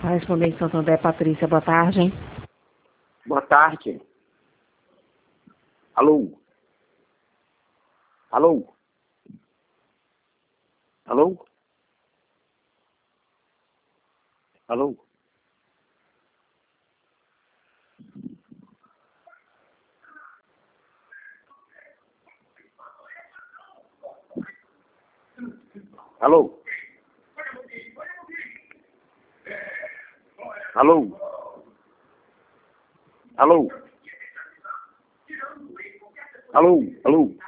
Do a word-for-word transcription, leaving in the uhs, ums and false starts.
Para responder em Santo André, Patrícia, boa tarde. Boa tarde. Alô? Alô? Alô? Alô? Alô? Alô? Alô? Alô? Alô?